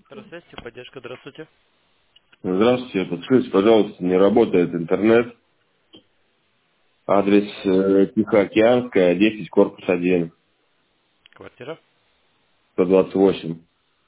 Связь, поддержка, здравствуйте. Здравствуйте, подскажите, пожалуйста, не работает интернет. Адрес Тихоокеанская, 10, корпус 1, Квартира. 128.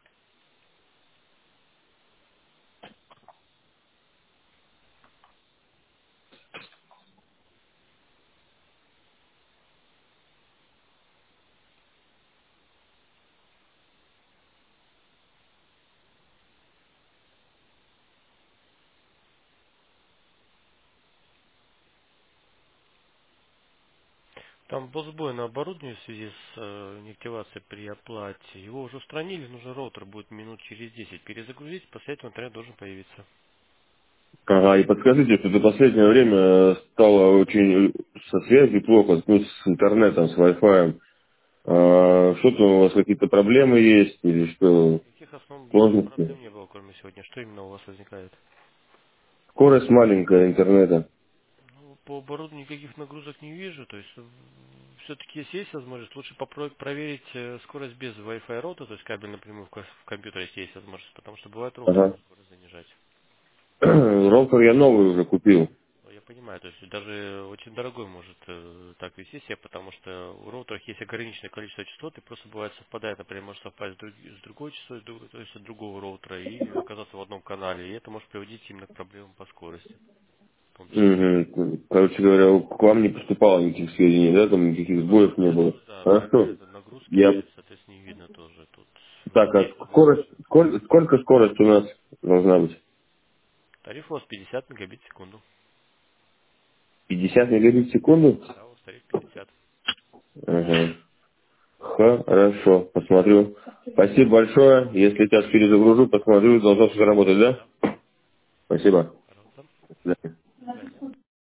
Там был сбой на оборудовании в связи с неактивацией при оплате. Его уже устранили, нужен роутер будет минут через 10 перезагрузить, после этого интернет должен появиться. Ага, и подскажите, что за последнее время стало очень со связью плохо, ну, с интернетом, с Wi-Fi. Что-то у вас какие-то проблемы есть или что, Никаких основных сложности? проблем не было, кроме сегодня. Что именно у вас возникает? Скорость маленькая интернета. Ну, по оборудованию никаких нагрузок не вижу, то есть все-таки если есть возможность, лучше попробовать проверить скорость без Wi-Fi роутера, то есть кабель напрямую в компьютер, если есть возможность, потому что бывает роутер Ага. может скорость занижать. Роутер я новый уже купил. Ну, я понимаю, то есть даже очень дорогой может так вести себя, потому что в роутерах есть ограниченное количество частот, и просто бывает совпадает, например, может совпасть с другой частотой, то есть от другого роутера, и оказаться в одном канале, и это может приводить именно к проблемам по скорости, в том числе. Мгм. Короче говоря, к вам не поступало никаких сведений, да, там никаких Ну, на сбоев не роутере было. тоже, да, Хорошо. проверяют нагрузки, Я соответственно, не видно тоже тут. Так, а Есть скорость, возможность. сколько скорость у нас должна быть? Тариф у вас 50 мегабит в секунду. 50 мегабит в секунду? Да, у вас тариф 50. Ага. Хорошо, посмотрю. Спасибо большое. Если сейчас перезагружу, посмотрю, должно все работать, да? Да, Спасибо. пожалуйста. До свидания.